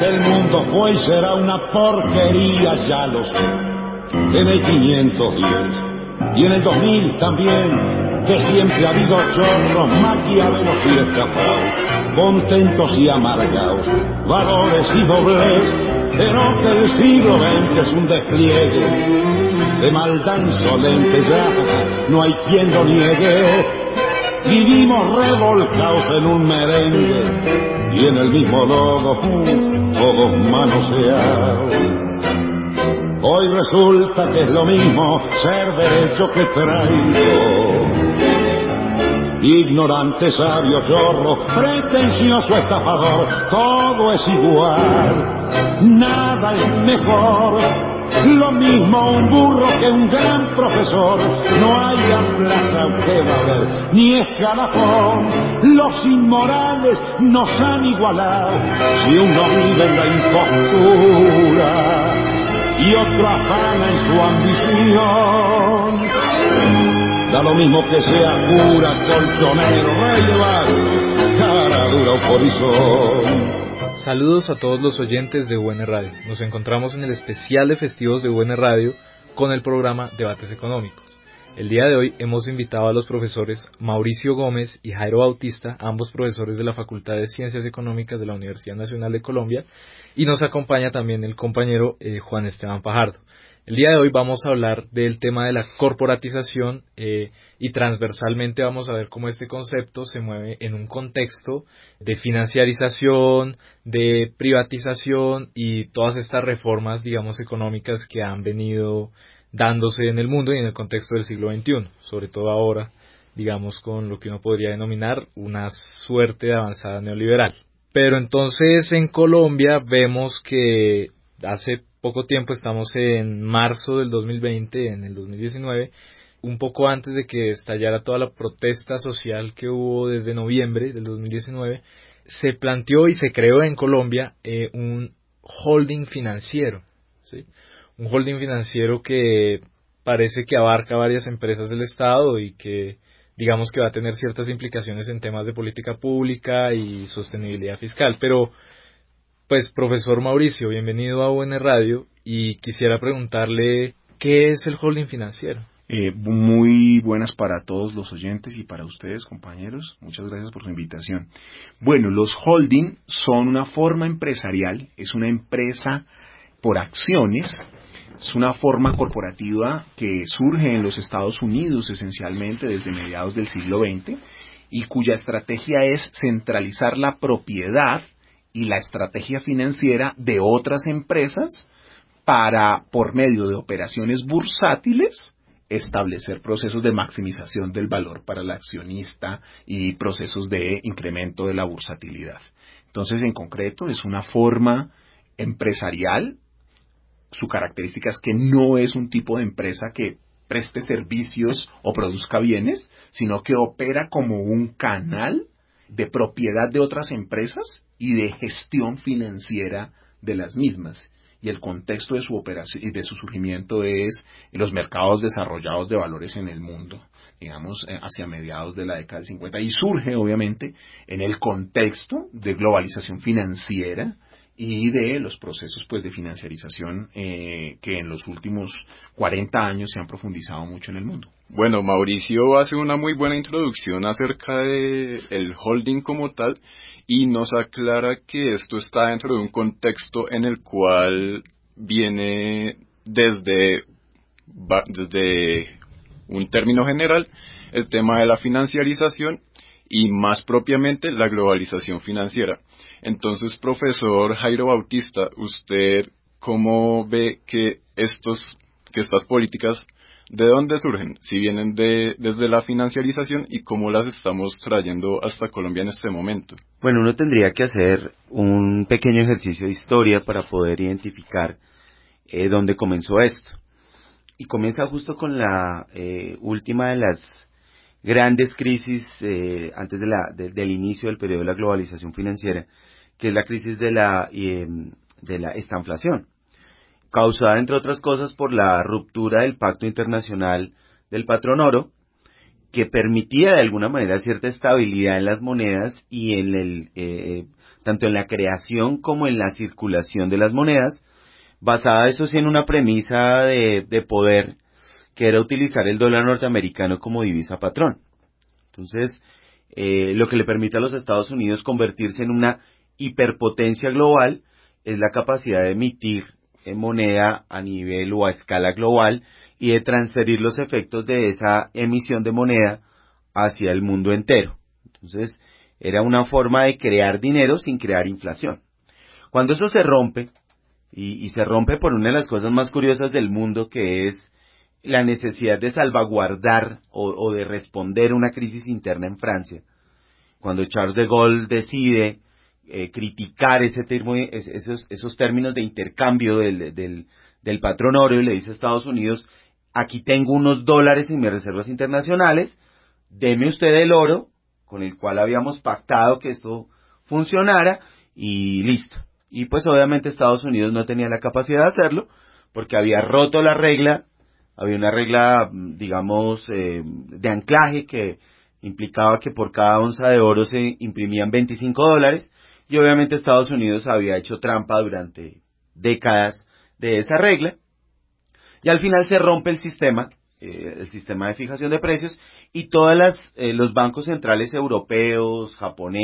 El mundo fue y será una porquería, ya lo sé. En el 510 y en el 2000 también, que siempre ha habido chorros, maquiavelos y estafados, contentos y amargados, valores y doblez, pero que el siglo XX es un despliegue de maldad insolente, ya no hay quien lo niegue. Vivimos revolcados en un merengue y en el mismo lodo, todos manoseados. Hoy resulta que es lo mismo ser derecho que traidor. Ignorante, sabio, chorro, pretencioso, estafador, todo es igual, nada es mejor. Lo mismo un burro que un gran profesor, no hay plaza que valer, ni escalafón. Los inmorales nos han igualado, si uno vive en la impostura y otro afana en su ambición. Da lo mismo que sea cura, colchonero, rey de barrio, cara dura o polizón. Saludos a todos los oyentes de UN Radio. Nos encontramos en el especial de festivos de UN Radio con el programa Debates Económicos. El día de hoy hemos invitado a los profesores Mauricio Gómez y Jairo Bautista, ambos profesores de la Facultad de Ciencias Económicas de la Universidad Nacional de Colombia, y nos acompaña también el compañero Juan Esteban Fajardo. El día de hoy vamos a hablar del tema de la corporatización y transversalmente vamos a ver cómo este concepto se mueve en un contexto de financiarización, de privatización y todas estas reformas, digamos, económicas que han venido dándose en el mundo y en el contexto del siglo XXI, sobre todo ahora, digamos, con lo que uno podría denominar una suerte de avanzada neoliberal. Pero entonces en Colombia vemos que hace poco tiempo, estamos en marzo del 2020, en el 2019, un poco antes de que estallara toda la protesta social que hubo desde noviembre del 2019, se planteó y se creó en Colombia un holding financiero, ¿sí? Un holding financiero que parece que abarca varias empresas del Estado y que digamos que va a tener ciertas implicaciones en temas de política pública y sostenibilidad fiscal, pero pues profesor Mauricio, bienvenido a UN Radio y quisiera preguntarle ¿qué es el holding financiero? Muy buenas para todos los oyentes y para ustedes, compañeros. Muchas gracias por su invitación. Bueno, los holding son una forma empresarial, es una empresa por acciones, es una forma corporativa que surge en los Estados Unidos esencialmente desde mediados del siglo XX y cuya estrategia es centralizar la propiedad y la estrategia financiera de otras empresas para, por medio de operaciones bursátiles, establecer procesos de maximización del valor para el accionista y procesos de incremento de la bursatilidad. Entonces, en concreto, es una forma empresarial. Su característica es que no es un tipo de empresa que preste servicios o produzca bienes, sino que opera como un canal de propiedad de otras empresas y de gestión financiera de las mismas. Y el contexto de su operación y de su surgimiento es los mercados desarrollados de valores en el mundo, digamos, hacia mediados de la década del 50. Y surge, obviamente, en el contexto de globalización financiera y de los procesos pues de financiarización que en los últimos 40 años se han profundizado mucho en el mundo. Bueno, Mauricio hace una muy buena introducción acerca de el holding como tal y nos aclara que esto está dentro de un contexto en el cual viene desde un término general el tema de la financiarización y más propiamente la globalización financiera. Entonces, profesor Jairo Bautista, ¿usted cómo ve que estas políticas de dónde surgen? Si vienen desde la financiarización y cómo las estamos trayendo hasta Colombia en este momento. Bueno, uno tendría que hacer un pequeño ejercicio de historia para poder identificar dónde comenzó esto. Y comienza justo con la última de las grandes crisis antes del inicio del periodo de la globalización financiera, que es la crisis de la estanflación, causada entre otras cosas por la ruptura del Pacto Internacional del Patrón Oro, que permitía de alguna manera cierta estabilidad en las monedas y en el tanto en la creación como en la circulación de las monedas, basada eso sí en una premisa de poder, que era utilizar el dólar norteamericano como divisa patrón. Entonces, lo que le permite a los Estados Unidos convertirse en una hiperpotencia global es la capacidad de emitir moneda a nivel o a escala global y de transferir los efectos de esa emisión de moneda hacia el mundo entero. Entonces, era una forma de crear dinero sin crear inflación. Cuando eso se rompe, y se rompe por una de las cosas más curiosas del mundo, que es la necesidad de salvaguardar o de responder a una crisis interna en Francia. Cuando Charles de Gaulle decide criticar esos términos de intercambio del patrón oro y le dice a Estados Unidos, aquí tengo unos dólares en mis reservas internacionales, deme usted el oro con el cual habíamos pactado que esto funcionara y listo. Y pues obviamente Estados Unidos no tenía la capacidad de hacerlo porque había roto la regla, había una regla, digamos, de anclaje que implicaba que por cada onza de oro se imprimían $25 y obviamente Estados Unidos había hecho trampa durante décadas de esa regla y al final se rompe el sistema de fijación de precios y los bancos centrales europeos,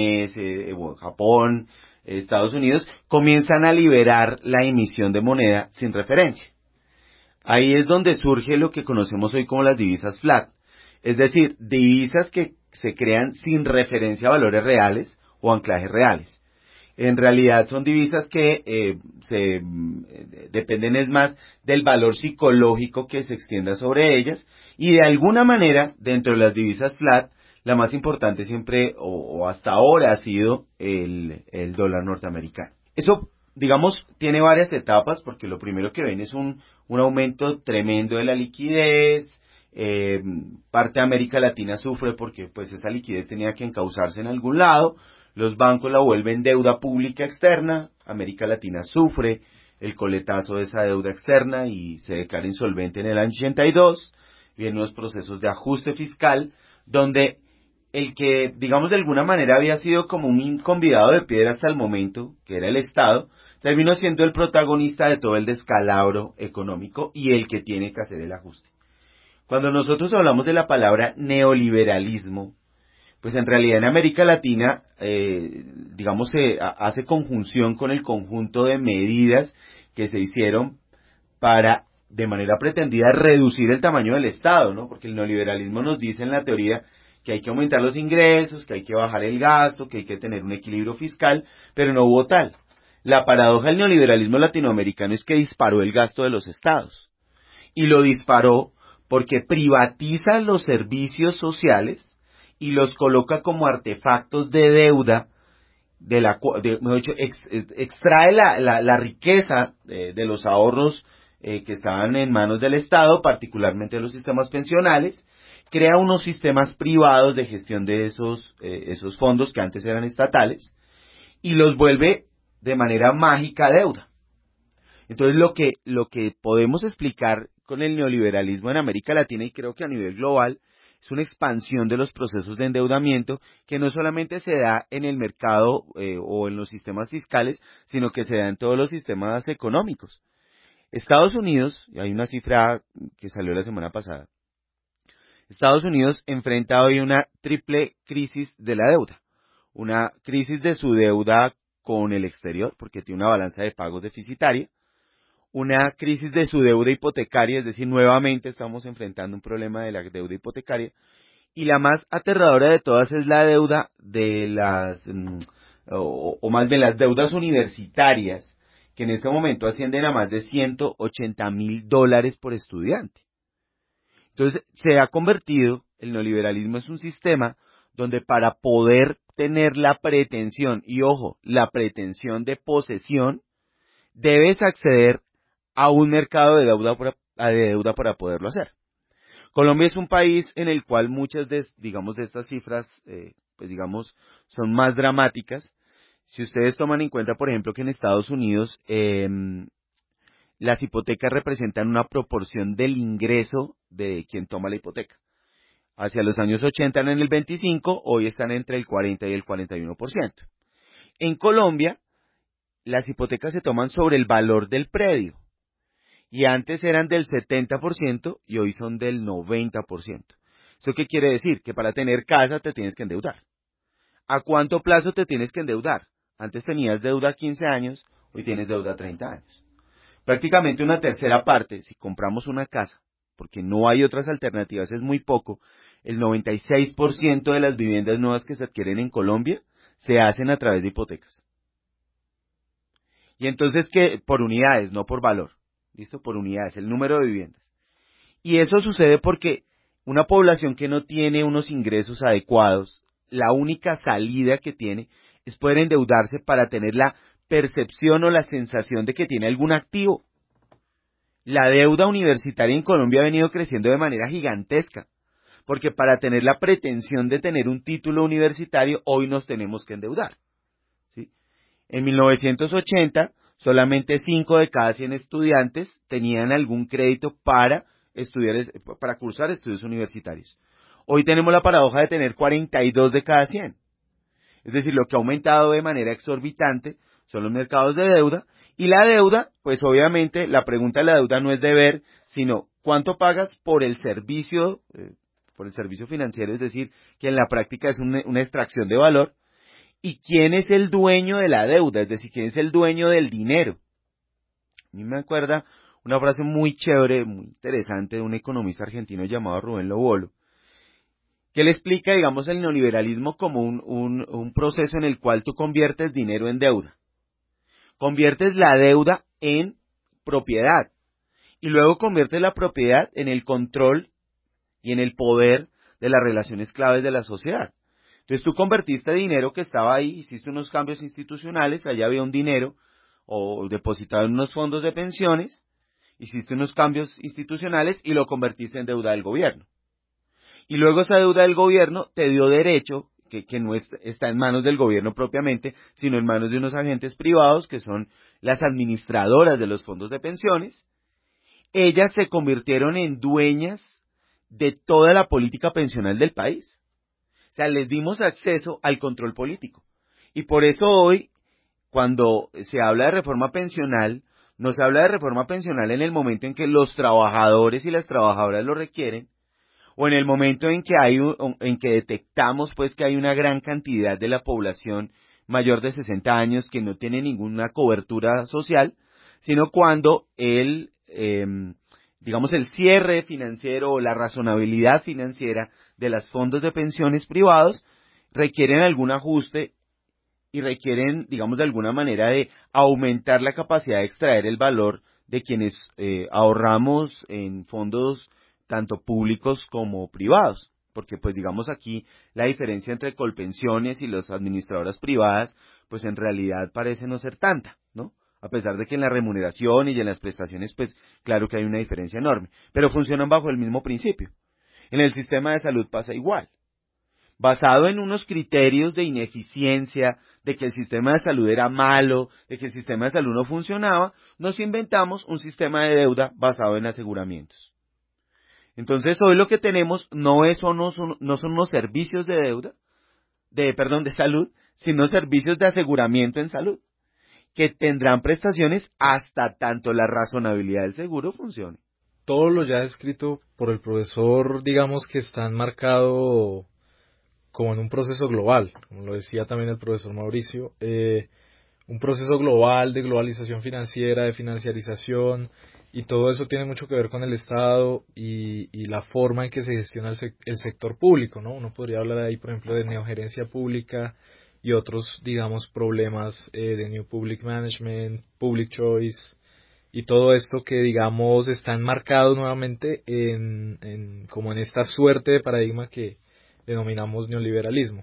Japón, Estados Unidos, comienzan a liberar la emisión de moneda sin referencia. Ahí es donde surge lo que conocemos hoy como las divisas flat, es decir, divisas que se crean sin referencia a valores reales o anclajes reales. En realidad son divisas que dependen es más del valor psicológico que se extienda sobre ellas y de alguna manera dentro de las divisas flat la más importante siempre o hasta ahora ha sido el dólar norteamericano. Eso, digamos, tiene varias etapas porque lo primero que ven es un aumento tremendo de la liquidez. Parte de América Latina sufre porque pues esa liquidez tenía que encauzarse en algún lado. Los bancos la vuelven deuda pública externa. América Latina sufre el coletazo de esa deuda externa y se declara insolvente en el año 82. Vienen los procesos de ajuste fiscal donde el que, digamos, de alguna manera había sido como un convidado de piedra hasta el momento, que era el Estado, terminó siendo el protagonista de todo el descalabro económico y el que tiene que hacer el ajuste. Cuando nosotros hablamos de la palabra neoliberalismo, pues en realidad en América Latina, digamos, se hace conjunción con el conjunto de medidas que se hicieron para, de manera pretendida, reducir el tamaño del Estado, ¿no? Porque el neoliberalismo nos dice en la teoría que hay que aumentar los ingresos, que hay que bajar el gasto, que hay que tener un equilibrio fiscal, pero no hubo tal. La paradoja del neoliberalismo latinoamericano es que disparó el gasto de los estados. Y lo disparó porque privatiza los servicios sociales y los coloca como artefactos de deuda, extrae la riqueza de los ahorros que estaban en manos del Estado, particularmente de los sistemas pensionales, crea unos sistemas privados de gestión de esos fondos que antes eran estatales y los vuelve de manera mágica deuda. Entonces lo que podemos explicar con el neoliberalismo en América Latina y creo que a nivel global es una expansión de los procesos de endeudamiento que no solamente se da en el mercado o en los sistemas fiscales, sino que se da en todos los sistemas económicos. Estados Unidos, y hay una cifra que salió la semana pasada, Estados Unidos enfrenta hoy una triple crisis de la deuda. Una crisis de su deuda con el exterior, porque tiene una balanza de pagos deficitaria. Una crisis de su deuda hipotecaria, es decir, nuevamente estamos enfrentando un problema de la deuda hipotecaria. Y la más aterradora de todas es la deuda de o más bien las deudas universitarias, que en este momento ascienden a más de $180,000 por estudiante. Entonces, se ha convertido, el neoliberalismo es un sistema donde para poder tener la pretensión, y ojo, la pretensión de posesión, debes acceder a un mercado de deuda para poderlo hacer. Colombia es un país en el cual muchas de estas cifras, pues digamos, son más dramáticas. Si ustedes toman en cuenta, por ejemplo, que en Estados Unidos las hipotecas representan una proporción del ingreso de quien toma la hipoteca. Hacia los años 80 eran el 25%, hoy están entre el 40 y el 41%. En Colombia, las hipotecas se toman sobre el valor del predio. Y antes eran del 70% y hoy son del 90%. ¿Eso qué quiere decir? Que para tener casa te tienes que endeudar. ¿A cuánto plazo te tienes que endeudar? Antes tenías deuda a 15 años, hoy tienes deuda a 30 años. Prácticamente una tercera parte, si compramos una casa, porque no hay otras alternativas, es muy poco, el 96% de las viviendas nuevas que se adquieren en Colombia se hacen a través de hipotecas. Y entonces, ¿qué? Por unidades, no por valor. ¿Listo? Por unidades, el número de viviendas. Y eso sucede porque una población que no tiene unos ingresos adecuados, la única salida que tiene es poder endeudarse para tener la percepción o la sensación de que tiene algún activo. La deuda universitaria en Colombia ha venido creciendo de manera gigantesca, porque para tener la pretensión de tener un título universitario, hoy nos tenemos que endeudar. ¿Sí? En 1980, solamente 5 de cada 100 estudiantes tenían algún crédito para cursar estudios universitarios. Hoy tenemos la paradoja de tener 42 de cada 100. Es decir, lo que ha aumentado de manera exorbitante son los mercados de deuda, y la deuda, pues obviamente la pregunta de la deuda no es deber, sino cuánto pagas por el servicio financiero, es decir, que en la práctica es una extracción de valor, y quién es el dueño de la deuda, es decir, quién es el dueño del dinero. A mí me acuerda una frase muy chévere, muy interesante de un economista argentino llamado Rubén Lobolo, que le explica, digamos, el neoliberalismo como un proceso en el cual tú conviertes dinero en deuda. Conviertes la deuda en propiedad y luego conviertes la propiedad en el control y en el poder de las relaciones claves de la sociedad. Entonces tú convertiste dinero que estaba ahí, hiciste unos cambios institucionales, allá había un dinero o depositado en unos fondos de pensiones, hiciste unos cambios institucionales y lo convertiste en deuda del gobierno. Y luego esa deuda del gobierno te dio derecho, que no está en manos del gobierno propiamente, sino en manos de unos agentes privados que son las administradoras de los fondos de pensiones. Ellas se convirtieron en dueñas de toda la política pensional del país. O sea, les dimos acceso al control político. Y por eso hoy, cuando se habla de reforma pensional, no se habla de reforma pensional en el momento en que los trabajadores y las trabajadoras lo requieren, o en el momento en que detectamos pues que hay una gran cantidad de la población mayor de 60 años que no tiene ninguna cobertura social, sino cuando el cierre financiero o la razonabilidad financiera de los fondos de pensiones privados requieren algún ajuste y requieren, digamos, de alguna manera de aumentar la capacidad de extraer el valor de quienes ahorramos en fondos tanto públicos como privados, porque pues digamos aquí la diferencia entre Colpensiones y las administradoras privadas, pues en realidad parece no ser tanta, ¿no? A pesar de que en la remuneración y en las prestaciones, pues claro que hay una diferencia enorme, pero funcionan bajo el mismo principio. En el sistema de salud pasa igual. Basado en unos criterios de ineficiencia, de que el sistema de salud era malo, de que el sistema de salud no funcionaba, nos inventamos un sistema de deuda basado en aseguramientos. Entonces hoy lo que tenemos no son unos servicios de deuda, de salud, sino servicios de aseguramiento en salud, que tendrán prestaciones hasta tanto la razonabilidad del seguro funcione. Todo lo ya descrito por el profesor, digamos que está enmarcado como en un proceso global, como lo decía también el profesor Mauricio, un proceso global de globalización financiera, de financiarización, y todo eso tiene mucho que ver con el Estado y la forma en que se gestiona el sector público, ¿no? Uno podría hablar ahí, por ejemplo, de neogerencia pública y otros, digamos, problemas de New Public Management, Public Choice, y todo esto que, digamos, está enmarcado nuevamente como en esta suerte de paradigma que denominamos neoliberalismo.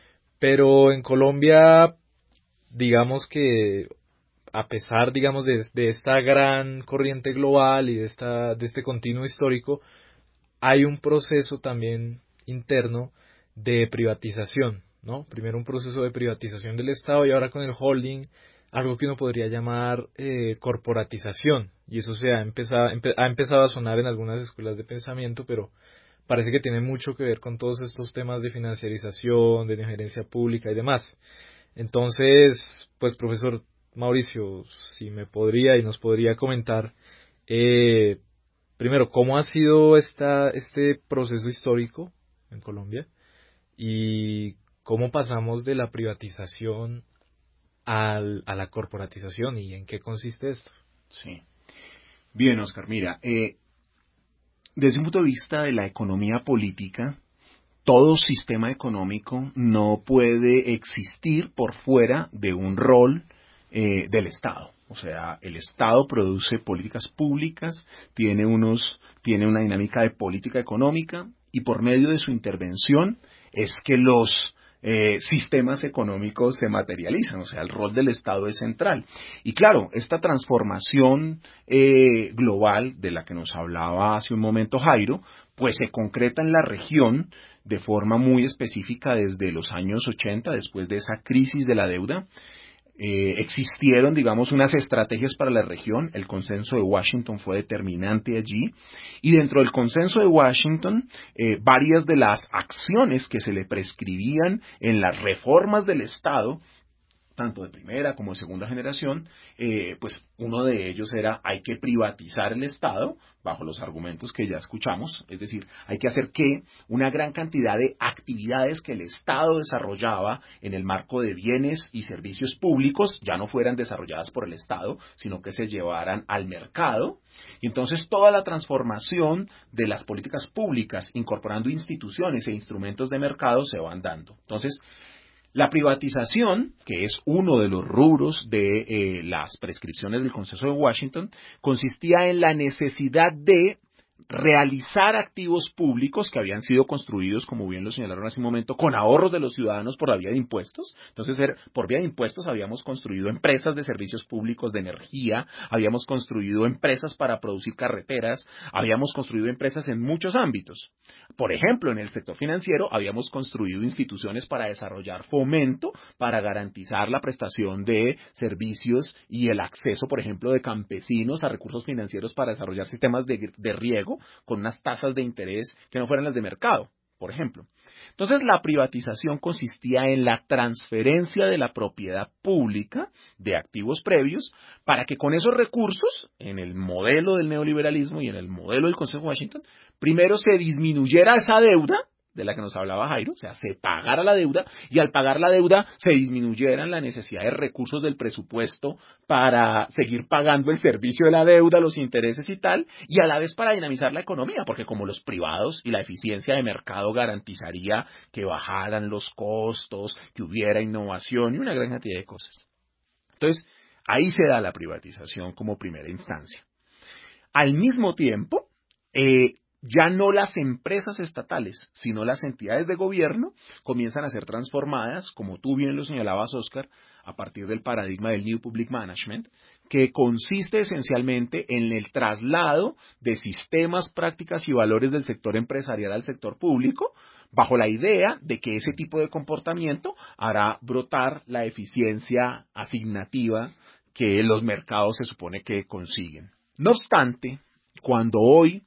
Pero en Colombia, digamos que a pesar, digamos, de esta gran corriente global y de este continuo histórico, hay un proceso también interno de privatización, ¿no? Primero un proceso de privatización del Estado y ahora con el holding, algo que uno podría llamar corporatización. Y eso ha empezado a sonar en algunas escuelas de pensamiento, pero parece que tiene mucho que ver con todos estos temas de financiarización, de injerencia pública y demás. Entonces, pues profesor Mauricio, si me podría y nos podría comentar, primero, ¿cómo ha sido este proceso histórico en Colombia? Y cómo pasamos de la privatización a la corporatización y en qué consiste esto. Sí. Bien, Oscar, mira, desde un punto de vista de la economía política, todo sistema económico no puede existir por fuera de un rol del Estado. O sea, el Estado produce políticas públicas, tiene una dinámica de política económica y por medio de su intervención es que los sistemas económicos se materializan, o sea, el rol del Estado es central. Y claro, esta transformación global de la que nos hablaba hace un momento Jairo, pues se concreta en la región de forma muy específica desde los años 80, después de esa crisis de la deuda. Existieron, digamos, unas estrategias para la región. El consenso de Washington fue determinante allí. Y dentro del consenso de Washington, varias de las acciones que se le prescribían en las reformas del Estado, tanto de primera como de segunda generación, pues uno de ellos era hay que privatizar el Estado, bajo los argumentos que ya escuchamos, es decir, hay que hacer que una gran cantidad de actividades que el Estado desarrollaba en el marco de bienes y servicios públicos ya no fueran desarrolladas por el Estado, sino que se llevaran al mercado. Y entonces toda la transformación de las políticas públicas, incorporando instituciones e instrumentos de mercado, se van dando. Entonces, la privatización, que es uno de los rubros de las prescripciones del Consenso de Washington, consistía en la necesidad de realizar activos públicos que habían sido construidos, como bien lo señalaron hace un momento, con ahorros de los ciudadanos por la vía de impuestos. Entonces, por vía de impuestos habíamos construido empresas de servicios públicos de energía, habíamos construido empresas para producir carreteras, habíamos construido empresas en muchos ámbitos. Por ejemplo, en el sector financiero habíamos construido instituciones para desarrollar fomento, para garantizar la prestación de servicios y el acceso, por ejemplo, de campesinos a recursos financieros para desarrollar sistemas de riego con unas tasas de interés que no fueran las de mercado, por ejemplo. Entonces, la privatización consistía en la transferencia de la propiedad pública de activos previos para que con esos recursos, en el modelo del neoliberalismo y en el modelo del Consejo de Washington, primero se disminuyera esa deuda de la que nos hablaba Jairo, o sea, se pagara la deuda y al pagar la deuda se disminuyeran la necesidad de recursos del presupuesto para seguir pagando el servicio de la deuda, los intereses y tal, y a la vez para dinamizar la economía, porque como los privados y la eficiencia de mercado garantizaría que bajaran los costos, que hubiera innovación y una gran cantidad de cosas. Entonces, ahí se da la privatización como primera instancia. Al mismo tiempo, ya no las empresas estatales, sino las entidades de gobierno comienzan a ser transformadas, como tú bien lo señalabas, Oscar, a partir del paradigma del New Public Management, que consiste esencialmente en el traslado de sistemas, prácticas y valores del sector empresarial al sector público, bajo la idea de que ese tipo de comportamiento hará brotar la eficiencia asignativa que los mercados se supone que consiguen. No obstante, cuando hoy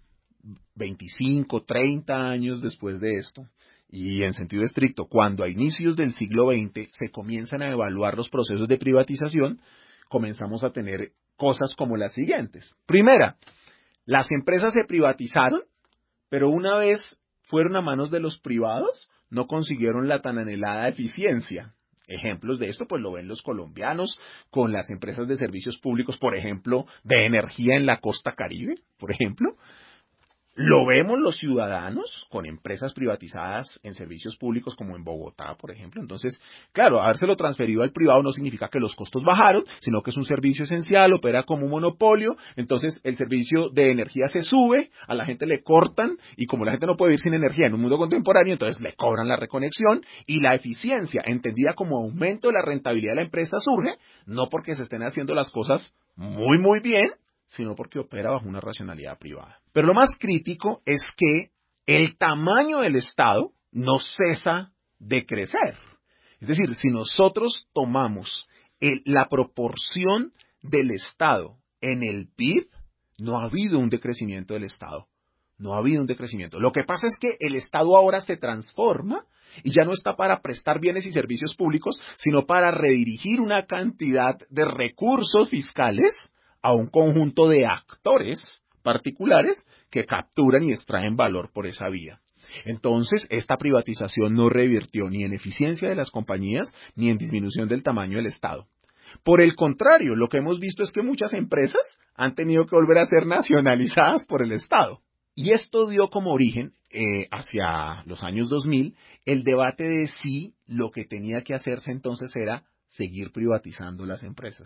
25, 30 años después de esto, y en sentido estricto, cuando a inicios del siglo XX se comienzan a evaluar los procesos de privatización, comenzamos a tener cosas como las siguientes. Primera, las empresas se privatizaron, pero una vez fueron a manos de los privados, no consiguieron la tan anhelada eficiencia. Ejemplos de esto, pues lo ven los colombianos con las empresas de servicios públicos, por ejemplo, de energía en la costa Caribe, por ejemplo. Lo vemos los ciudadanos con empresas privatizadas en servicios públicos como en Bogotá, por ejemplo. Entonces, claro, habérselo transferido al privado no significa que los costos bajaron, sino que es un servicio esencial, opera como un monopolio. Entonces, el servicio de energía se sube, a la gente le cortan y como la gente no puede vivir sin energía en un mundo contemporáneo, entonces le cobran la reconexión y la eficiencia, entendida como aumento de la rentabilidad de la empresa, surge, no porque se estén haciendo las cosas muy, muy bien, sino porque opera bajo una racionalidad privada. Pero lo más crítico es que el tamaño del Estado no cesa de crecer. Es decir, si nosotros tomamos la proporción del Estado en el PIB, no ha habido un decrecimiento del Estado. No ha habido un decrecimiento. Lo que pasa es que el Estado ahora se transforma y ya no está para prestar bienes y servicios públicos, sino para redirigir una cantidad de recursos fiscales a un conjunto de actores particulares que capturan y extraen valor por esa vía. Entonces, esta privatización no revirtió ni en eficiencia de las compañías ni en disminución del tamaño del Estado. Por el contrario, lo que hemos visto es que muchas empresas han tenido que volver a ser nacionalizadas por el Estado. Y esto dio como origen, hacia los años 2000, el debate de si lo que tenía que hacerse entonces era seguir privatizando las empresas.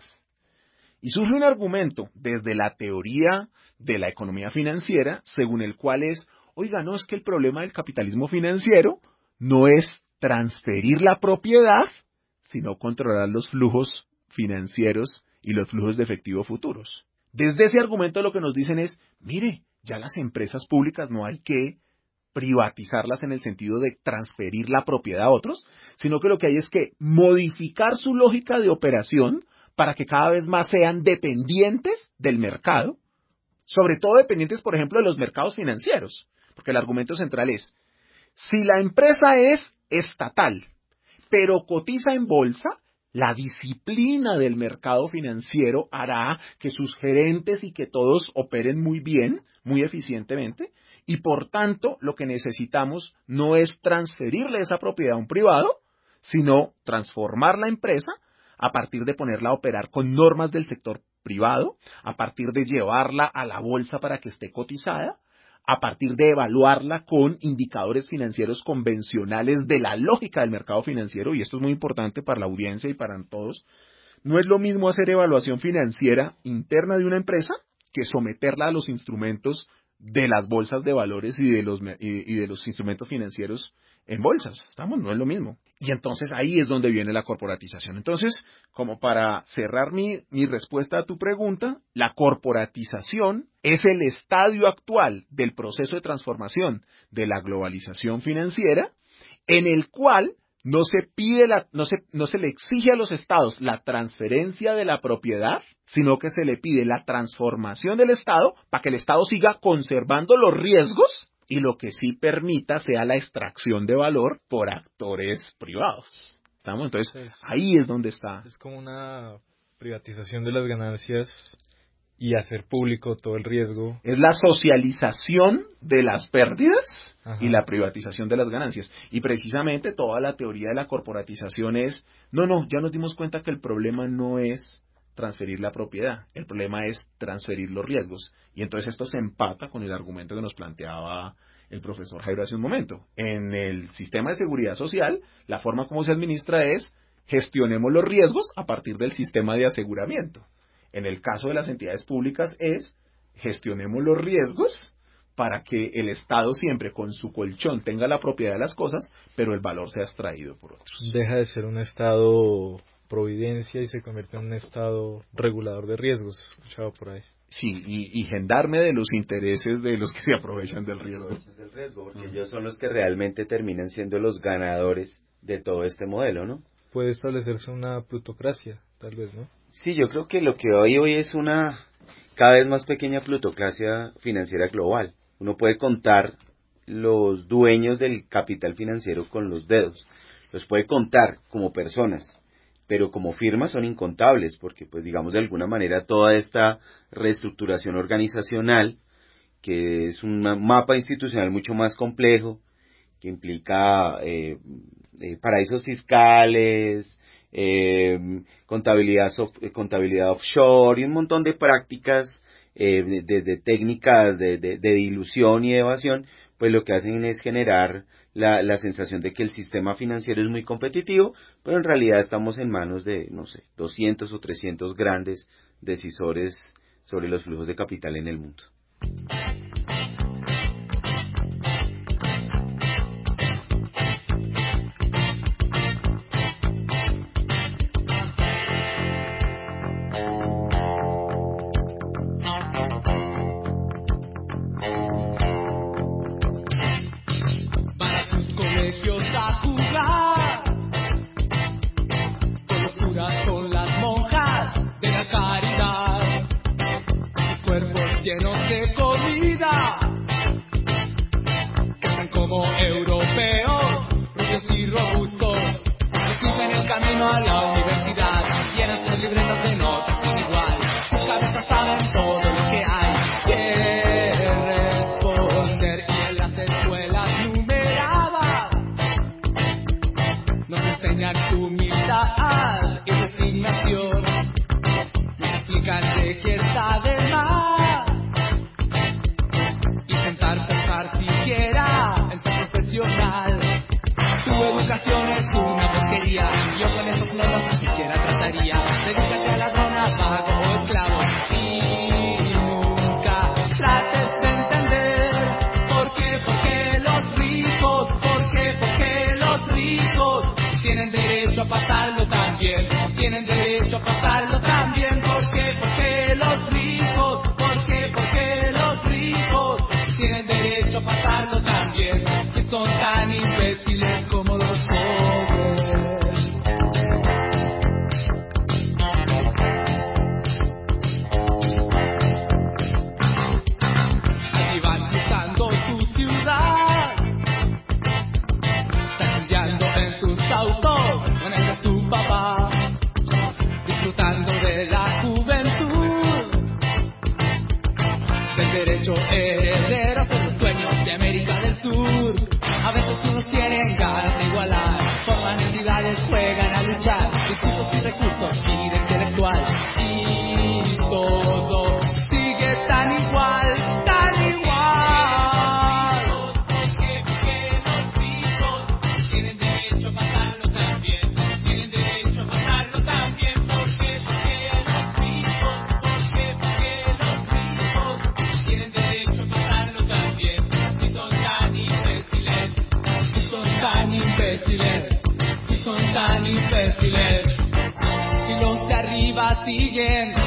Y surge un argumento desde la teoría de la economía financiera, según el cual es, oiga, no, es que el problema del capitalismo financiero no es transferir la propiedad, sino controlar los flujos financieros y los flujos de efectivo futuros. Desde ese argumento lo que nos dicen es, mire, ya las empresas públicas no hay que privatizarlas en el sentido de transferir la propiedad a otros, sino que lo que hay es que modificar su lógica de operación para que cada vez más sean dependientes del mercado, sobre todo dependientes, por ejemplo, de los mercados financieros, porque el argumento central es, si la empresa es estatal, pero cotiza en bolsa, la disciplina del mercado financiero hará que sus gerentes y que todos operen muy bien, muy eficientemente, y por tanto lo que necesitamos no es transferirle esa propiedad a un privado, sino transformar la empresa a partir de ponerla a operar con normas del sector privado, a partir de llevarla a la bolsa para que esté cotizada, a partir de evaluarla con indicadores financieros convencionales de la lógica del mercado financiero, y esto es muy importante para la audiencia y para todos. No es lo mismo hacer evaluación financiera interna de una empresa que someterla a los instrumentos de las bolsas de valores y de los instrumentos financieros en bolsas. No es lo mismo. Y entonces ahí es donde viene la corporatización. Entonces, como para cerrar mi respuesta a tu pregunta, la corporatización es el estadio actual del proceso de transformación de la globalización financiera, en el cual no se le exige a los estados la transferencia de la propiedad, sino que se le pide la transformación del Estado para que el Estado siga conservando los riesgos y lo que sí permita sea la extracción de valor por actores privados. ¿Estamos? Entonces, ahí es donde está. Es como una privatización de las ganancias y hacer público todo el riesgo. Es la socialización de las pérdidas. Ajá. Y la privatización de las ganancias. Y precisamente toda la teoría de la corporatización es, ya nos dimos cuenta que el problema no es transferir la propiedad, el problema es transferir los riesgos. Y entonces esto se empata con el argumento que nos planteaba el profesor Jairo hace un momento. En el sistema de seguridad social, la forma como se administra es gestionemos los riesgos a partir del sistema de aseguramiento. En el caso de las entidades públicas es gestionemos los riesgos para que el Estado siempre con su colchón tenga la propiedad de las cosas, pero el valor sea extraído por otros. Deja de ser un Estado providencia y se convierte en un Estado regulador de riesgos, escuchado por ahí. Sí, y gendarme de los intereses de los que se aprovechan del riesgo. Porque ellos son los que realmente terminan siendo los ganadores de todo este modelo, ¿no? Puede establecerse una plutocracia, tal vez, ¿no? Sí, yo creo que lo que hoy es una cada vez más pequeña plutocracia financiera global. Uno puede contar los dueños del capital financiero con los dedos. Los puede contar como personas, pero como firmas son incontables, porque pues digamos de alguna manera toda esta reestructuración organizacional, que es un mapa institucional mucho más complejo, que implica paraísos fiscales, contabilidad offshore y un montón de prácticas desde técnicas de dilución y evasión, pues lo que hacen es generar la sensación de que el sistema financiero es muy competitivo, pero en realidad estamos en manos de, 200 o 300 grandes decisores sobre los flujos de capital en el mundo. Llenos de comida.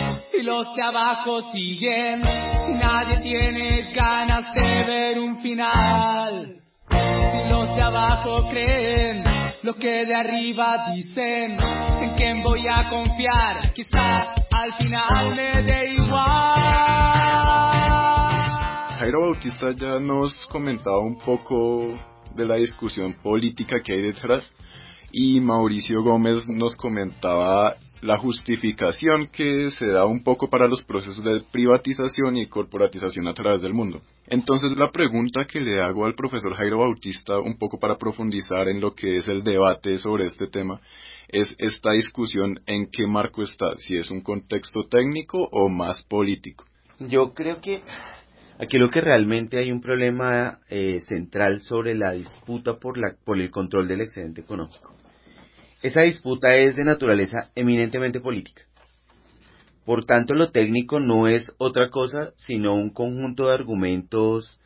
y los de abajo siguen. Nadie tiene ganas de ver un final. Si los de abajo creen lo que de arriba dicen, ¿en quién voy a confiar? Quizás al final me dé igual. Jairo Bautista ya nos comentaba un poco de la discusión política que hay detrás, y Mauricio Gómez nos comentaba la justificación que se da un poco para los procesos de privatización y corporatización a través del mundo. Entonces, la pregunta que le hago al profesor Jairo Bautista, un poco para profundizar en lo que es el debate sobre este tema, es esta discusión en qué marco está, si es un contexto técnico o más político. Yo creo que aquí lo que realmente hay un problema central sobre la disputa por el control del excedente económico. Esa disputa es de naturaleza eminentemente política. Por tanto, lo técnico no es otra cosa sino un conjunto de argumentos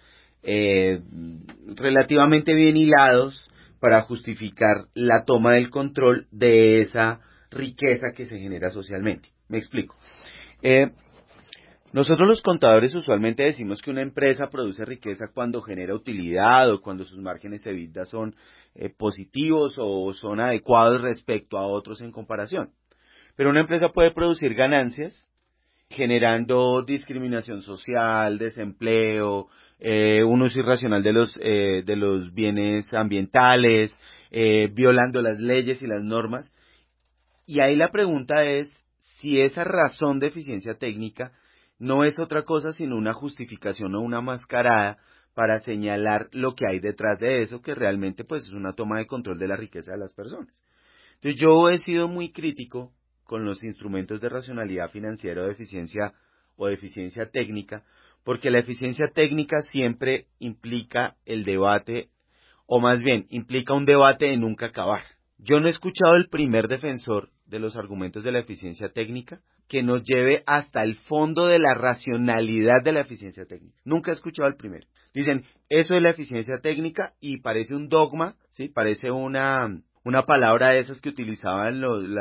relativamente bien hilados para justificar la toma del control de esa riqueza que se genera socialmente. Me explico. Nosotros los contadores usualmente decimos que una empresa produce riqueza cuando genera utilidad o cuando sus márgenes de EBITDA son positivos o son adecuados respecto a otros en comparación. Pero una empresa puede producir ganancias generando discriminación social, desempleo, un uso irracional de los bienes ambientales, violando las leyes y las normas. Y ahí la pregunta es si esa razón de eficiencia técnica no es otra cosa sino una justificación o una mascarada para señalar lo que hay detrás de eso, que realmente pues es una toma de control de la riqueza de las personas. Entonces yo he sido muy crítico con los instrumentos de racionalidad financiera o de eficiencia técnica, porque la eficiencia técnica siempre implica el debate, o más bien implica un debate de nunca acabar. Yo no he escuchado el primer defensor de los argumentos de la eficiencia técnica que nos lleve hasta el fondo de la racionalidad de la eficiencia técnica. Nunca he escuchado el primero. Dicen, eso es la eficiencia técnica y parece un dogma, ¿sí? Parece una palabra de esas que utilizaban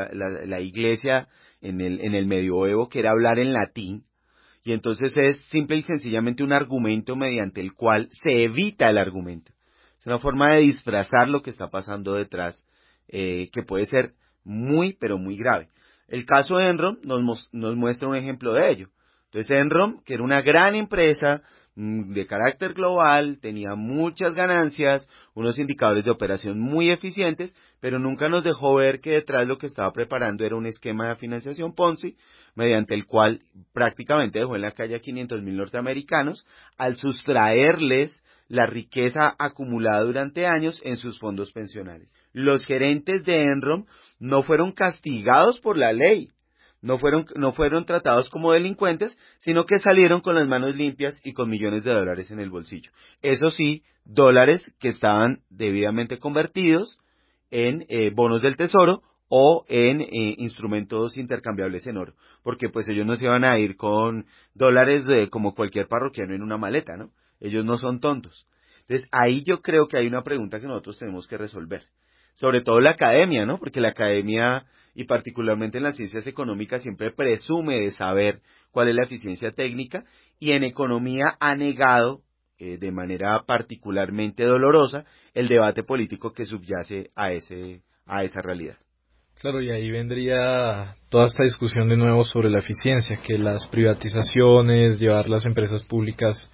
la iglesia en el medioevo, que era hablar en latín, y entonces es simple y sencillamente un argumento mediante el cual se evita el argumento. Es una forma de disfrazar lo que está pasando detrás, que puede ser muy, pero muy grave. El caso de Enron nos muestra un ejemplo de ello. Entonces Enron, que era una gran empresa de carácter global, tenía muchas ganancias, unos indicadores de operación muy eficientes, pero nunca nos dejó ver que detrás lo que estaba preparando era un esquema de financiación Ponzi, mediante el cual prácticamente dejó en la calle a 500,000 norteamericanos al sustraerles la riqueza acumulada durante años en sus fondos pensionales. Los gerentes de Enron no fueron castigados por la ley, no fueron tratados como delincuentes, sino que salieron con las manos limpias y con millones de dólares en el bolsillo. Eso sí, dólares que estaban debidamente convertidos en bonos del tesoro o en instrumentos intercambiables en oro, porque pues ellos no se iban a ir con dólares como cualquier parroquiano en una maleta, ¿no? Ellos no son tontos. Entonces ahí yo creo que hay una pregunta que nosotros tenemos que resolver. Sobre todo la academia, ¿no? Porque la academia, y particularmente en las ciencias económicas, siempre presume de saber cuál es la eficiencia técnica, y en economía ha negado, de manera particularmente dolorosa, el debate político que subyace a esa realidad. Claro, y ahí vendría toda esta discusión de nuevo sobre la eficiencia, que las privatizaciones, llevar las empresas públicas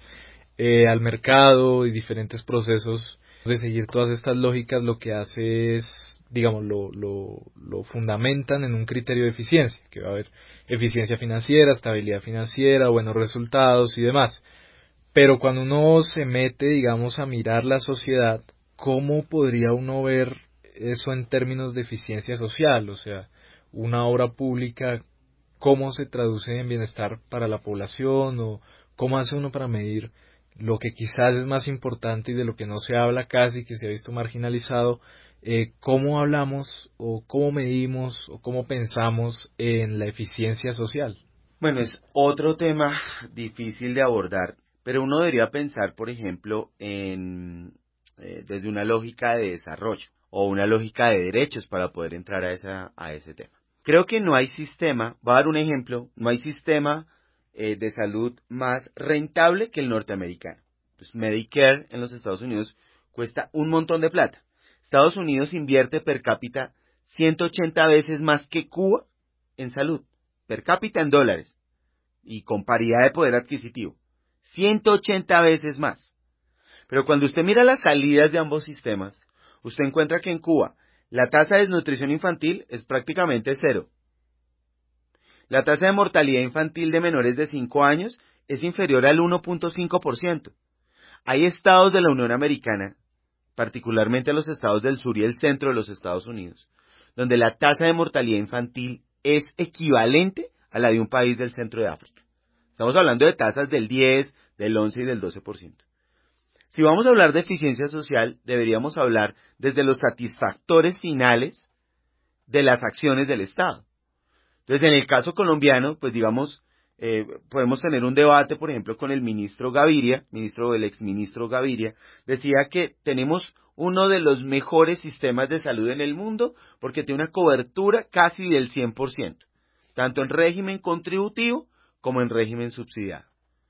al mercado y diferentes procesos de seguir todas estas lógicas, lo que hace es, digamos, lo fundamentan en un criterio de eficiencia, que va a haber eficiencia financiera, estabilidad financiera, buenos resultados y demás. Pero cuando uno se mete, digamos, a mirar la sociedad, ¿cómo podría uno ver eso en términos de eficiencia social? O sea, una obra pública, ¿cómo se traduce en bienestar para la población? ¿O cómo hace uno para medir lo que quizás es más importante y de lo que no se habla casi, que se ha visto marginalizado? ¿Cómo hablamos o cómo medimos o cómo pensamos en la eficiencia social? Bueno, es otro tema difícil de abordar, pero uno debería pensar, por ejemplo, desde una lógica de desarrollo o una lógica de derechos para poder entrar a ese tema. Creo que no hay sistema, voy a dar un ejemplo, no hay sistema de salud más rentable que el norteamericano. Pues Medicare en los Estados Unidos cuesta un montón de plata. Estados Unidos invierte per cápita 180 veces más que Cuba en salud, per cápita en dólares, y con paridad de poder adquisitivo. 180 veces más. Pero cuando usted mira las salidas de ambos sistemas, usted encuentra que en Cuba la tasa de desnutrición infantil es prácticamente cero. La tasa de mortalidad infantil de menores de 5 años es inferior al 1.5%. Hay estados de la Unión Americana, particularmente los estados del sur y el centro de los Estados Unidos, donde la tasa de mortalidad infantil es equivalente a la de un país del centro de África. Estamos hablando de tasas del 10, del 11 y del 12%. Si vamos a hablar de eficiencia social, deberíamos hablar desde los satisfactores finales de las acciones del Estado. Entonces, en el caso colombiano, pues digamos, podemos tener un debate, por ejemplo, con el ministro Gaviria, el exministro Gaviria, decía que tenemos uno de los mejores sistemas de salud en el mundo porque tiene una cobertura casi del 100%, tanto en régimen contributivo como en régimen subsidiado.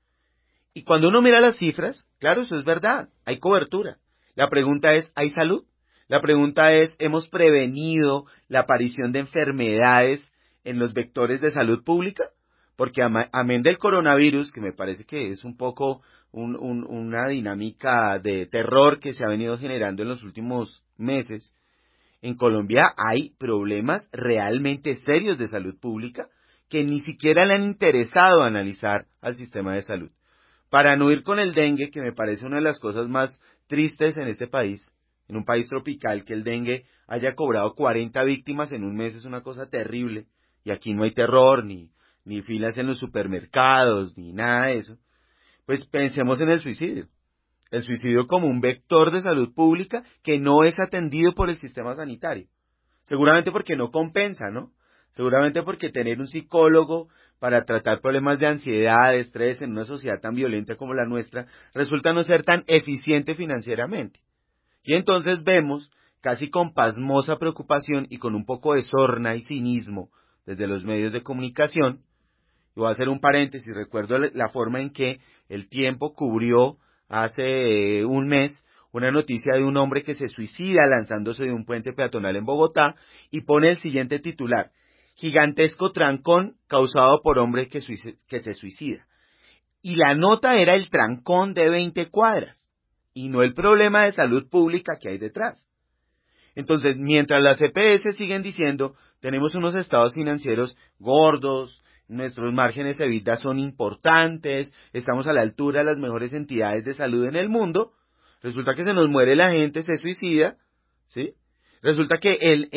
Y cuando uno mira las cifras, claro, eso es verdad, hay cobertura. La pregunta es, ¿hay salud? La pregunta es, ¿hemos prevenido la aparición de enfermedades en los vectores de salud pública? Porque amén del coronavirus, que me parece que es un poco una dinámica de terror que se ha venido generando en los últimos meses, en Colombia hay problemas realmente serios de salud pública que ni siquiera le han interesado analizar al sistema de salud. Para no ir con el dengue, que me parece una de las cosas más tristes en este país, en un país tropical, que el dengue haya cobrado 40 víctimas en un mes es una cosa terrible, y aquí no hay terror, ni filas en los supermercados, ni nada de eso, pues pensemos en el suicidio. El suicidio como un vector de salud pública que no es atendido por el sistema sanitario. Seguramente porque no compensa, ¿no? Seguramente porque tener un psicólogo para tratar problemas de ansiedad, de estrés en una sociedad tan violenta como la nuestra, resulta no ser tan eficiente financieramente. Y entonces vemos, casi con pasmosa preocupación y con un poco de sorna y cinismo desde los medios de comunicación, y voy a hacer un paréntesis, recuerdo la forma en que El Tiempo cubrió hace un mes una noticia de un hombre que se suicida lanzándose de un puente peatonal en Bogotá y pone el siguiente titular: gigantesco trancón causado por hombre que se suicida. Y la nota era el trancón de 20 cuadras y no el problema de salud pública que hay detrás. Entonces, mientras las EPS siguen diciendo, tenemos unos estados financieros gordos, nuestros márgenes de EBITDA son importantes, estamos a la altura de las mejores entidades de salud en el mundo, resulta que se nos muere la gente, se suicida, ¿sí? Resulta que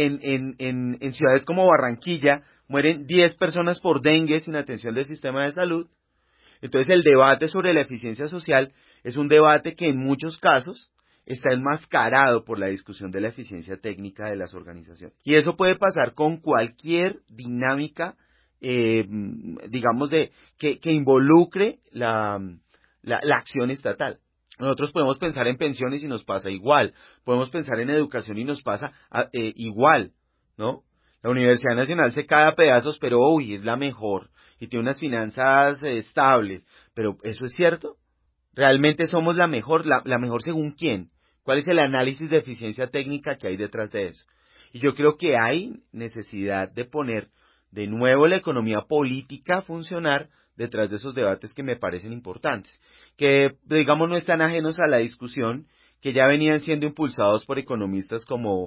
en ciudades como Barranquilla mueren 10 personas por dengue sin atención del sistema de salud. Entonces el debate sobre la eficiencia social es un debate que en muchos casos está enmascarado por la discusión de la eficiencia técnica de las organizaciones. Y eso puede pasar con cualquier dinámica, digamos, que involucre la acción estatal. Nosotros podemos pensar en pensiones y nos pasa igual, podemos pensar en educación y nos pasa igual, ¿no? La Universidad Nacional se cae a pedazos, pero uy, es la mejor y tiene unas finanzas estables, pero ¿eso es cierto? ¿Realmente somos la mejor según quién? ¿Cuál es el análisis de eficiencia técnica que hay detrás de eso? Y yo creo que hay necesidad de poner de nuevo la economía política a funcionar detrás de esos debates que me parecen importantes, que digamos no están ajenos a la discusión, que ya venían siendo impulsados por economistas como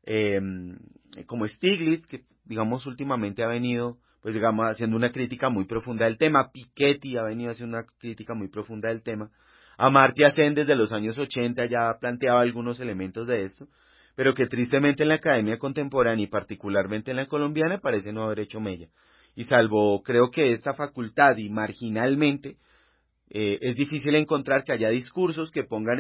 Stiglitz, que digamos últimamente ha venido pues digamos haciendo una crítica muy profunda del tema. Piketty ha venido haciendo una crítica muy profunda del tema. Amartya Sen desde los años 80 ya planteaba algunos elementos de esto, pero que tristemente en la academia contemporánea y particularmente en la colombiana parece no haber hecho mella. Y salvo creo que esta facultad y marginalmente es difícil encontrar que haya discursos que pongan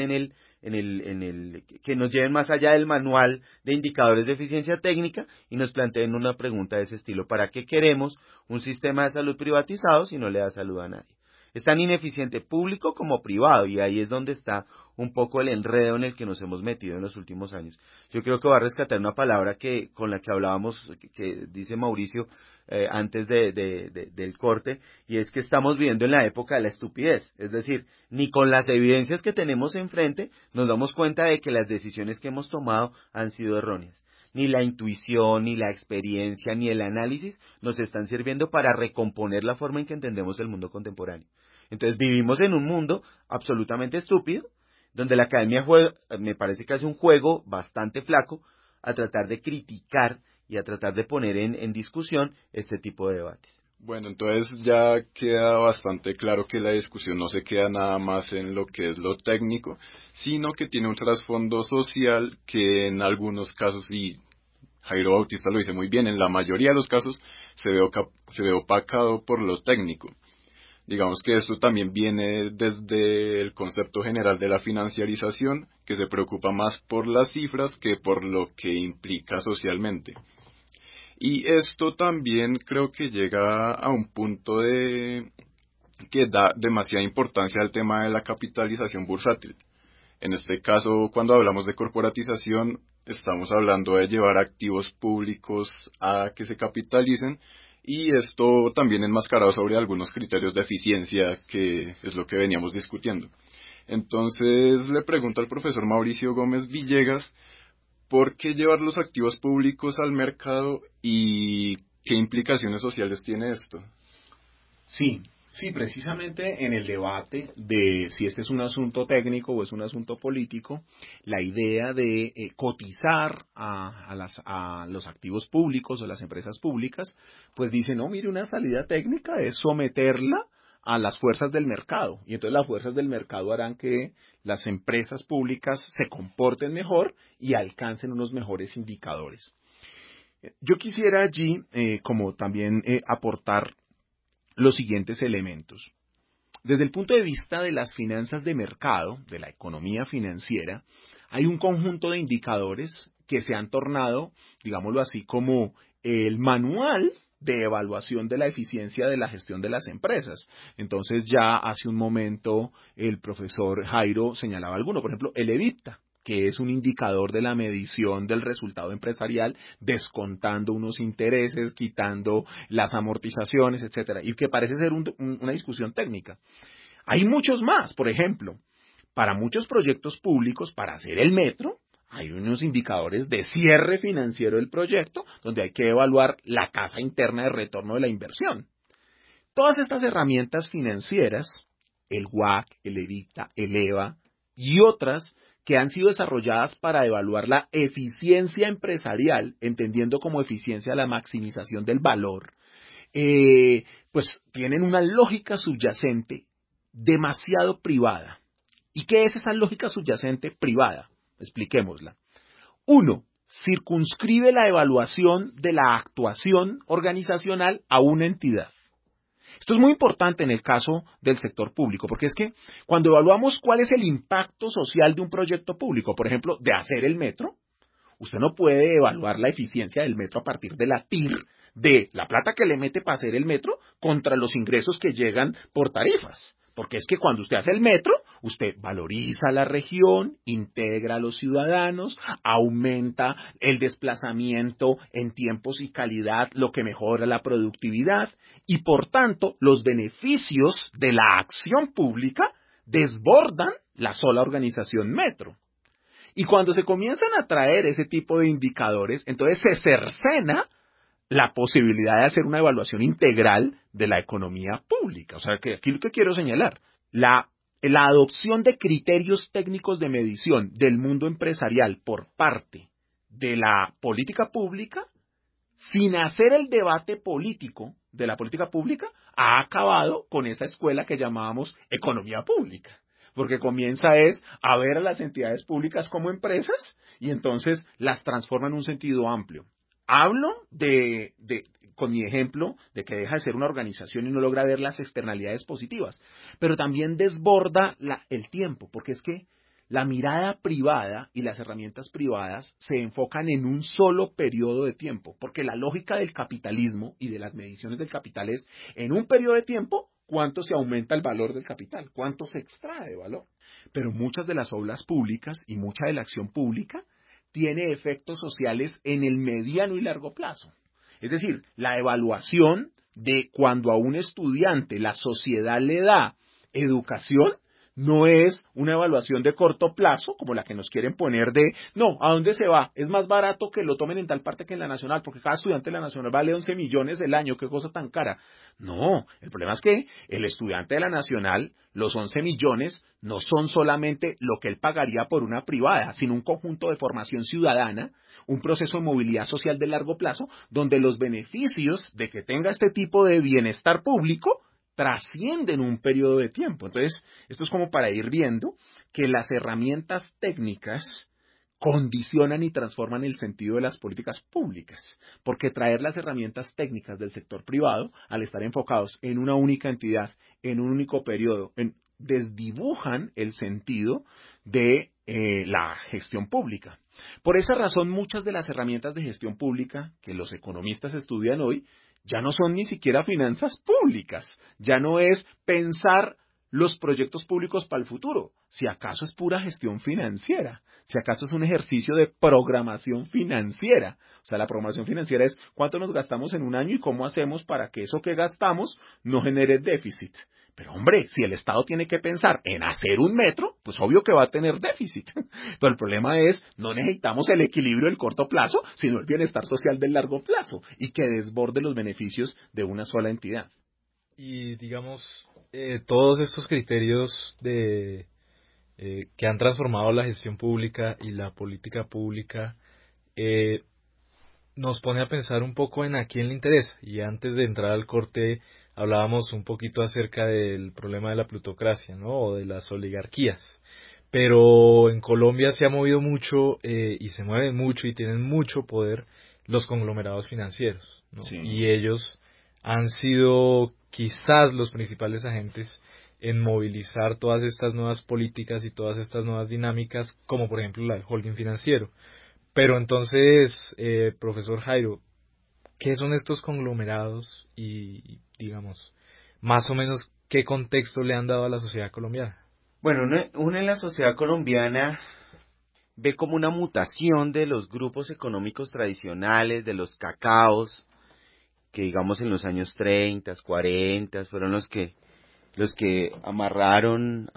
que nos lleven más allá del manual de indicadores de eficiencia técnica y nos planteen una pregunta de ese estilo: ¿para qué queremos un sistema de salud privatizado si no le da salud a nadie? Es tan ineficiente público como privado, y ahí es donde está un poco el enredo en el que nos hemos metido en los últimos años. Yo creo que voy a rescatar una palabra con la que hablábamos, que dice Mauricio antes del corte, y es que estamos viviendo en la época de la estupidez. Es decir, ni con las evidencias que tenemos enfrente nos damos cuenta de que las decisiones que hemos tomado han sido erróneas. Ni la intuición, ni la experiencia, ni el análisis nos están sirviendo para recomponer la forma en que entendemos el mundo contemporáneo. Entonces vivimos en un mundo absolutamente estúpido, donde la academia me parece que hace un juego bastante flaco a tratar de criticar y a tratar de poner en discusión este tipo de debates. Bueno, entonces ya queda bastante claro que la discusión no se queda nada más en lo que es lo técnico, sino que tiene un trasfondo social que en algunos casos, y Jairo Bautista lo dice muy bien, en la mayoría de los casos se ve opacado por lo técnico. Digamos que esto también viene desde el concepto general de la financiarización, que se preocupa más por las cifras que por lo que implica socialmente. Y esto también creo que llega a un punto que da demasiada importancia al tema de la capitalización bursátil. En este caso, cuando hablamos de corporatización, estamos hablando de llevar activos públicos a que se capitalicen, y esto también enmascarado sobre algunos criterios de eficiencia, que es lo que veníamos discutiendo. Entonces, le pregunto al profesor Mauricio Gómez Villegas, ¿por qué llevar los activos públicos al mercado y qué implicaciones sociales tiene esto? Sí, precisamente en el debate de si este es un asunto técnico o es un asunto político, la idea de cotizar a los activos públicos o las empresas públicas, pues dice, no, mire, una salida técnica es someterla a las fuerzas del mercado, y entonces las fuerzas del mercado harán que las empresas públicas se comporten mejor y alcancen unos mejores indicadores. Yo quisiera allí, como también aportar los siguientes elementos. Desde el punto de vista de las finanzas de mercado, de la economía financiera, hay un conjunto de indicadores que se han tornado, digámoslo así, como el manual de evaluación de la eficiencia de la gestión de las empresas. Entonces ya hace un momento el profesor Jairo señalaba alguno, por ejemplo, el EBITDA, que es un indicador de la medición del resultado empresarial, descontando unos intereses, quitando las amortizaciones, etcétera, y que parece ser una discusión técnica. Hay muchos más, por ejemplo, para muchos proyectos públicos, para hacer el metro, hay unos indicadores de cierre financiero del proyecto, donde hay que evaluar la tasa interna de retorno de la inversión. Todas estas herramientas financieras, el WACC, el EBITDA, el EVA y otras que han sido desarrolladas para evaluar la eficiencia empresarial, entendiendo como eficiencia la maximización del valor, pues tienen una lógica subyacente demasiado privada. ¿Y qué es esa lógica subyacente privada? Expliquémosla. 1. Circunscribe la evaluación de la actuación organizacional a una entidad. Esto es muy importante en el caso del sector público, porque es que cuando evaluamos cuál es el impacto social de un proyecto público, por ejemplo, de hacer el metro, usted no puede evaluar la eficiencia del metro a partir de la TIR, de la plata que le mete para hacer el metro contra los ingresos que llegan por tarifas. Porque es que cuando usted hace el metro, usted valoriza la región, integra a los ciudadanos, aumenta el desplazamiento en tiempos y calidad, lo que mejora la productividad, y por tanto los beneficios de la acción pública desbordan la sola organización metro. Y cuando se comienzan a traer ese tipo de indicadores, entonces se cercena la posibilidad de hacer una evaluación integral de la economía pública. O sea, que aquí lo que quiero señalar, la adopción de criterios técnicos de medición del mundo empresarial por parte de la política pública, sin hacer el debate político de la política pública, ha acabado con esa escuela que llamábamos economía pública. Porque comienza a ver a las entidades públicas como empresas y entonces las transforma en un sentido amplio. Hablo con mi ejemplo de que deja de ser una organización y no logra ver las externalidades positivas, pero también desborda el tiempo, porque es que la mirada privada y las herramientas privadas se enfocan en un solo periodo de tiempo, porque la lógica del capitalismo y de las mediciones del capital es, en un periodo de tiempo, cuánto se aumenta el valor del capital, cuánto se extrae de valor. Pero muchas de las obras públicas y mucha de la acción pública tiene efectos sociales en el mediano y largo plazo. Es decir, la evaluación de cuando a un estudiante la sociedad le da educación no es una evaluación de corto plazo, como la que nos quieren poner de, no, ¿a dónde se va? Es más barato que lo tomen en tal parte que en la nacional, porque cada estudiante de la nacional vale 11 millones el año, qué cosa tan cara. No, el problema es que el estudiante de la nacional, los 11 millones, no son solamente lo que él pagaría por una privada, sino un conjunto de formación ciudadana, un proceso de movilidad social de largo plazo, donde los beneficios de que tenga este tipo de bienestar público trascienden un periodo de tiempo. Entonces, esto es como para ir viendo que las herramientas técnicas condicionan y transforman el sentido de las políticas públicas, porque traer las herramientas técnicas del sector privado, al estar enfocados en una única entidad, en un único periodo, desdibujan el sentido de la gestión pública. Por esa razón, muchas de las herramientas de gestión pública que los economistas estudian hoy ya no son ni siquiera finanzas públicas, ya no es pensar los proyectos públicos para el futuro, si acaso es pura gestión financiera, si acaso es un ejercicio de programación financiera. O sea, la programación financiera es cuánto nos gastamos en un año y cómo hacemos para que eso que gastamos no genere déficit. Pero hombre, si el Estado tiene que pensar en hacer un metro, pues obvio que va a tener déficit. Pero el problema es, no necesitamos el equilibrio del corto plazo, sino el bienestar social del largo plazo y que desborde los beneficios de una sola entidad. Y digamos, todos estos criterios que han transformado la gestión pública y la política pública nos pone a pensar un poco en a quién le interesa. Y antes de entrar al corte hablábamos un poquito acerca del problema de la plutocracia, ¿no? O de las oligarquías. Pero en Colombia se ha movido mucho y se mueven mucho y tienen mucho poder los conglomerados financieros, ¿no? Sí. Y ellos han sido quizás los principales agentes en movilizar todas estas nuevas políticas y todas estas nuevas dinámicas, como por ejemplo la del holding financiero. Pero entonces, profesor Jairo, ¿qué son estos conglomerados y, digamos, más o menos qué contexto le han dado a la sociedad colombiana? Bueno, uno en la sociedad colombiana ve como una mutación de los grupos económicos tradicionales, de los cacaos, que digamos en los años 30, 40 fueron los que amarraron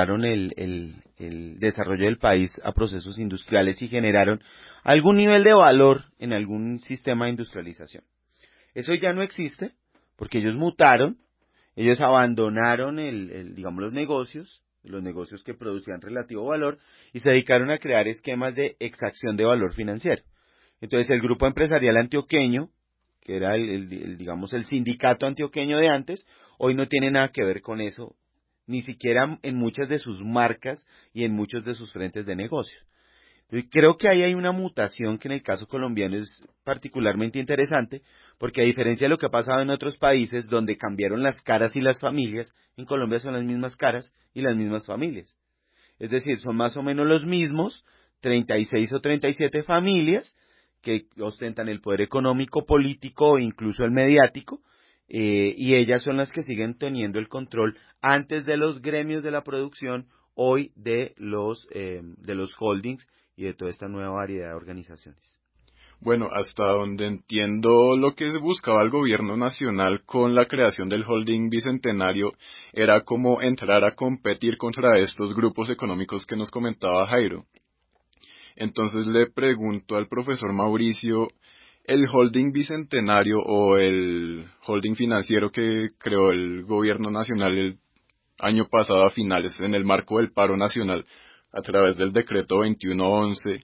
el desarrollo del país a procesos industriales y generaron algún nivel de valor en algún sistema de industrialización. Eso ya no existe porque ellos mutaron, ellos abandonaron digamos los negocios que producían relativo valor y se dedicaron a crear esquemas de exacción de valor financiero. Entonces el grupo empresarial antioqueño, que era digamos el sindicato antioqueño de antes, hoy no tiene nada que ver con eso, ni siquiera en muchas de sus marcas y en muchos de sus frentes de negocio. Entonces, creo que ahí hay una mutación que en el caso colombiano es particularmente interesante, porque a diferencia de lo que ha pasado en otros países donde cambiaron las caras y las familias, en Colombia son las mismas caras y las mismas familias. Es decir, son más o menos los mismos 36 o 37 familias que ostentan el poder económico, político e incluso el mediático, y ellas son las que siguen teniendo el control antes de los gremios de la producción, hoy de los holdings y de toda esta nueva variedad de organizaciones. Bueno, hasta donde entiendo, lo que buscaba el gobierno nacional con la creación del holding bicentenario era como entrar a competir contra estos grupos económicos que nos comentaba Jairo. Entonces le pregunto al profesor Mauricio, ¿el holding bicentenario o el holding financiero que creó el gobierno nacional el año pasado a finales en el marco del paro nacional a través del decreto 2111,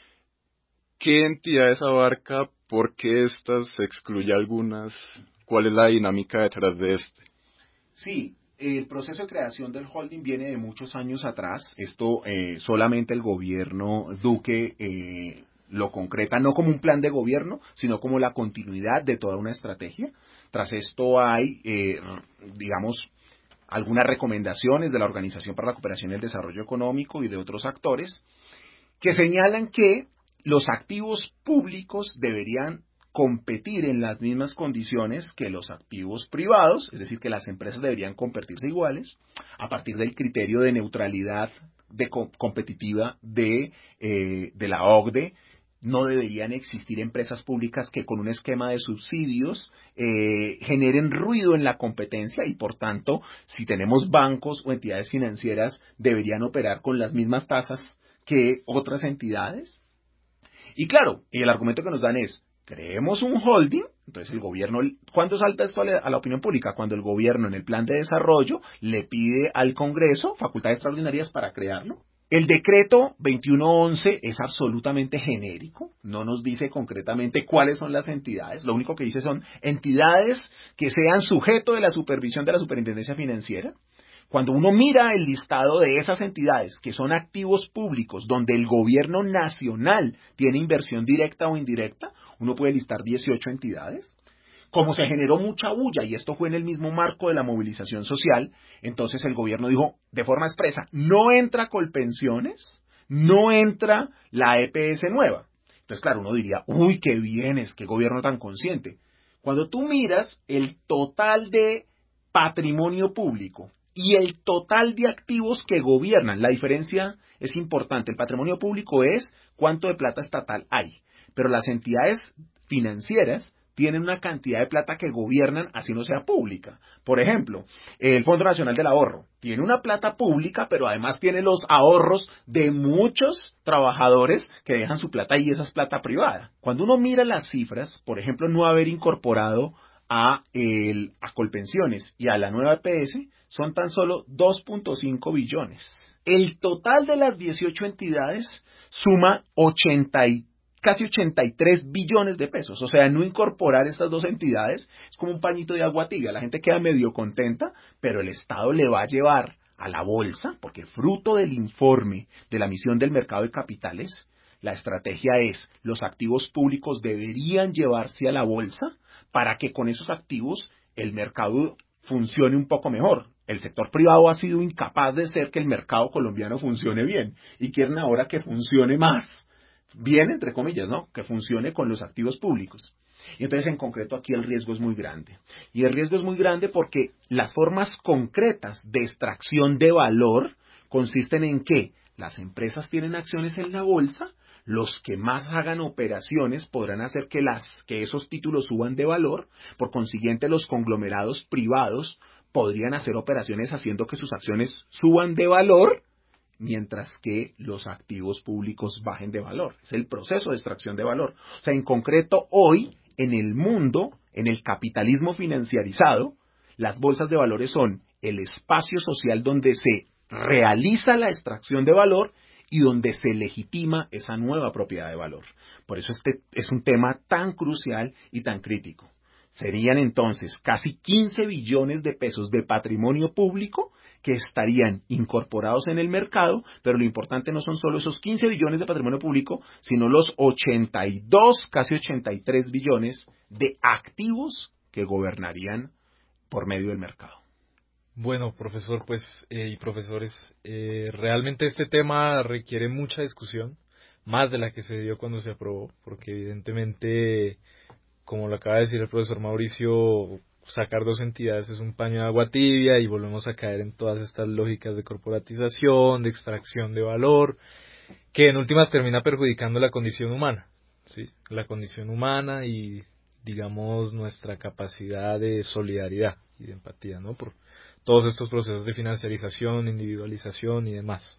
qué entidades abarca, por qué estas se excluye algunas, cuál es la dinámica detrás de este? Sí, el proceso de creación del holding viene de muchos años atrás. Esto solamente el gobierno Duque lo concreta, no como un plan de gobierno, sino como la continuidad de toda una estrategia. Tras esto hay, digamos, algunas recomendaciones de la Organización para la Cooperación y el Desarrollo Económico y de otros actores que señalan que los activos públicos deberían competir en las mismas condiciones que los activos privados, es decir, que las empresas deberían convertirse iguales, a partir del criterio de neutralidad competitiva de la OCDE. No deberían existir empresas públicas que con un esquema de subsidios generen ruido en la competencia y, por tanto, si tenemos bancos o entidades financieras, deberían operar con las mismas tasas que otras entidades. Y claro, el argumento que nos dan es, creemos un holding, entonces el gobierno, ¿cuándo salta esto a la opinión pública? Cuando el gobierno en el plan de desarrollo le pide al Congreso facultades extraordinarias para crearlo. El decreto 2111 es absolutamente genérico, no nos dice concretamente cuáles son las entidades, lo único que dice son entidades que sean sujeto de la supervisión de la Superintendencia Financiera. Cuando uno mira el listado de esas entidades que son activos públicos, donde el gobierno nacional tiene inversión directa o indirecta, uno puede listar 18 entidades. Como se generó mucha bulla, y esto fue en el mismo marco de la movilización social, entonces el gobierno dijo de forma expresa, no entra Colpensiones, no entra la EPS nueva. Entonces, claro, uno diría, uy, qué bien es, qué gobierno tan consciente. Cuando tú miras el total de patrimonio público y el total de activos que gobiernan, la diferencia es importante. El patrimonio público es cuánto de plata estatal hay, pero las entidades financieras tienen una cantidad de plata que gobiernan así no sea pública. Por ejemplo, el Fondo Nacional del Ahorro tiene una plata pública, pero además tiene los ahorros de muchos trabajadores que dejan su plata ahí, esa es plata privada. Cuando uno mira las cifras, por ejemplo, no haber incorporado a Colpensiones y a la nueva EPS, son tan solo 2.5 billones. El total de las 18 entidades suma casi 83 billones de pesos. O sea, no incorporar estas dos entidades es como un pañito de agua tibia. La gente queda medio contenta, pero el Estado le va a llevar a la bolsa, porque fruto del informe de la misión del mercado de capitales, la estrategia es, los activos públicos deberían llevarse a la bolsa para que con esos activos el mercado funcione un poco mejor. El sector privado ha sido incapaz de hacer que el mercado colombiano funcione bien y quieren ahora que funcione más bien, entre comillas, ¿no? Que funcione con los activos públicos. Y entonces, en concreto, aquí el riesgo es muy grande. Y el riesgo es muy grande porque las formas concretas de extracción de valor consisten en que las empresas tienen acciones en la bolsa, los que más hagan operaciones podrán hacer que esos títulos suban de valor, por consiguiente los conglomerados privados podrían hacer operaciones haciendo que sus acciones suban de valor, mientras que los activos públicos bajen de valor. Es el proceso de extracción de valor. O sea, en concreto, hoy, en el mundo, en el capitalismo financiarizado, las bolsas de valores son el espacio social donde se realiza la extracción de valor y donde se legitima esa nueva propiedad de valor. Por eso este es un tema tan crucial y tan crítico. Serían entonces casi 15 billones de pesos de patrimonio público que estarían incorporados en el mercado, pero lo importante no son solo esos 15 billones de patrimonio público, sino los 82, casi 83 billones de activos que gobernarían por medio del mercado. Bueno, profesor, y profesores, realmente este tema requiere mucha discusión, más de la que se dio cuando se aprobó, porque evidentemente, como lo acaba de decir el profesor Mauricio, sacar dos entidades es un paño de agua tibia y volvemos a caer en todas estas lógicas de corporatización, de extracción de valor, que en últimas termina perjudicando la condición humana, ¿sí? La condición humana y, digamos, nuestra capacidad de solidaridad y de empatía, ¿no? Por todos estos procesos de financiarización, individualización y demás.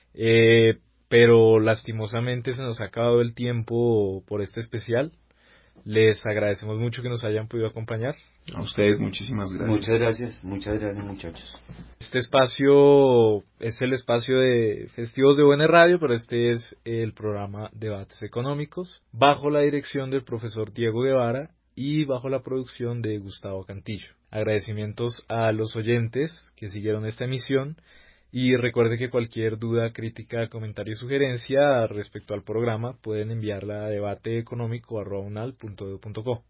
Pero lastimosamente se nos ha acabado el tiempo por este especial. Les agradecemos mucho que nos hayan podido acompañar. A ustedes muchísimas gracias. Muchas gracias muchachos. Este espacio es el espacio de Festivos de Buena Radio, pero este es el programa Debates Económicos, bajo la dirección del profesor Diego Guevara y bajo la producción de Gustavo Cantillo. Agradecimientos a los oyentes que siguieron esta emisión. Y recuerde que cualquier duda, crítica, comentario y sugerencia respecto al programa pueden enviarla a debateeconómico@unal.edu.co.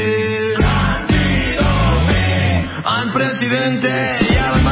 Al presidente y a